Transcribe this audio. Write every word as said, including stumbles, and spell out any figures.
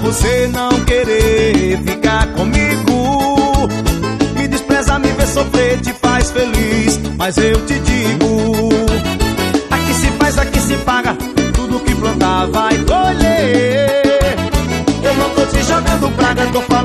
você não querer ficar comigo. Me despreza, me vê sofrer, te faz feliz, mas eu te digo: aqui se faz, aqui se paga, tudo que plantar vai colher. Eu não tô te jogando praga, tô falando